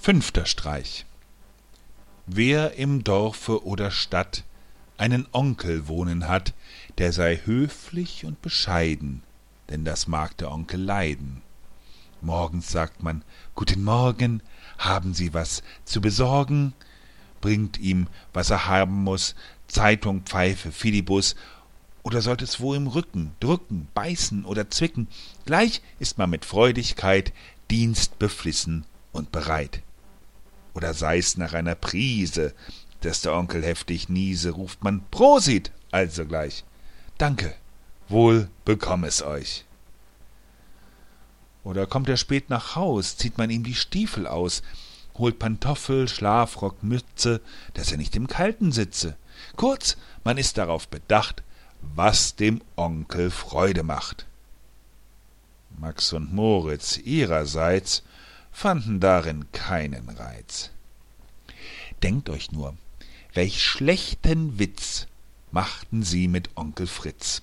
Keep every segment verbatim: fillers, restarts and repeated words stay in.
Fünfter Streich. Wer im Dorfe oder Stadt einen Onkel wohnen hat, der sei höflich und bescheiden, denn das mag der Onkel leiden. Morgens sagt man: »Guten Morgen, haben Sie was zu besorgen?« Bringt ihm, was er haben muß, Zeitung, Pfeife, Fidibus, oder sollt es wo im Rücken, drücken, beißen oder zwicken, gleich ist man mit Freudigkeit dienstbeflissen und bereit. Oder sei's nach einer Prise, dass der Onkel heftig niese, ruft man Prosit alsogleich. Danke, wohl bekomm es euch. Oder kommt er spät nach Haus, zieht man ihm die Stiefel aus, holt Pantoffel, Schlafrock, Mütze, dass er nicht im Kalten sitze. Kurz, man ist darauf bedacht, was dem Onkel Freude macht. Max und Moritz ihrerseits fanden darin keinen Reiz. Denkt euch nur, welch schlechten Witz machten sie mit Onkel Fritz.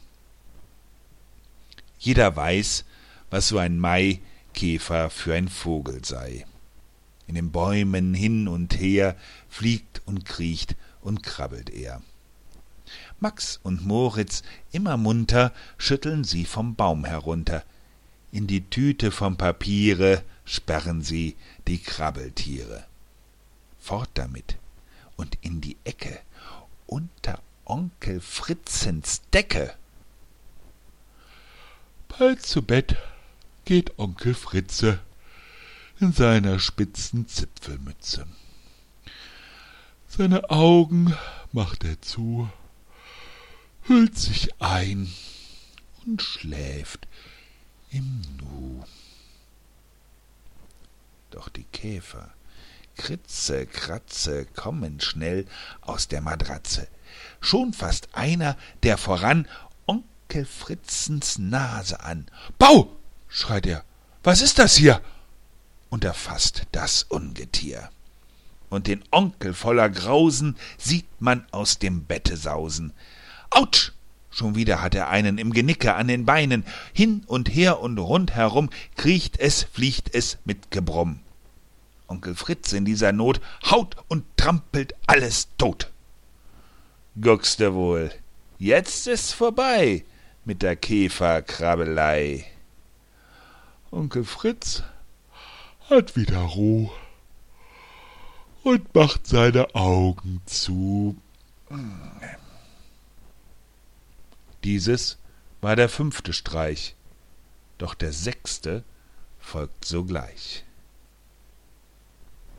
Jeder weiß, was so ein Maikäfer für ein Vogel sei. In den Bäumen hin und her fliegt und kriecht und krabbelt er. Max und Moritz, immer munter, schütteln sie vom Baum herunter. In die Tüte vom Papiere sperren sie die Krabbeltiere. Fort damit und in die Ecke, unter Onkel Fritzens Decke. Bald zu Bett geht Onkel Fritze in seiner spitzen Zipfelmütze. Seine Augen macht er zu, hüllt sich ein und schläft im Nu. Doch die Käfer, Kritze, Kratze, kommen schnell aus der Matratze. Schon fasst einer, der voran, Onkel Fritzens Nase an. »Bau!« schreit er, »was ist das hier?« Und er faßt das Ungetier. Und den Onkel voller Grausen sieht man aus dem Bette sausen. »Autsch!« Schon wieder hat er einen im Genicke an den Beinen. Hin und her und rundherum kriecht es, fliegt es mit Gebrumm. Onkel Fritz in dieser Not haut und trampelt alles tot. Guckste wohl, jetzt ist's vorbei mit der Käferkrabbelei. Onkel Fritz hat wieder Ruh und macht seine Augen zu. Dieses war der fünfte Streich, doch der sechste folgt sogleich.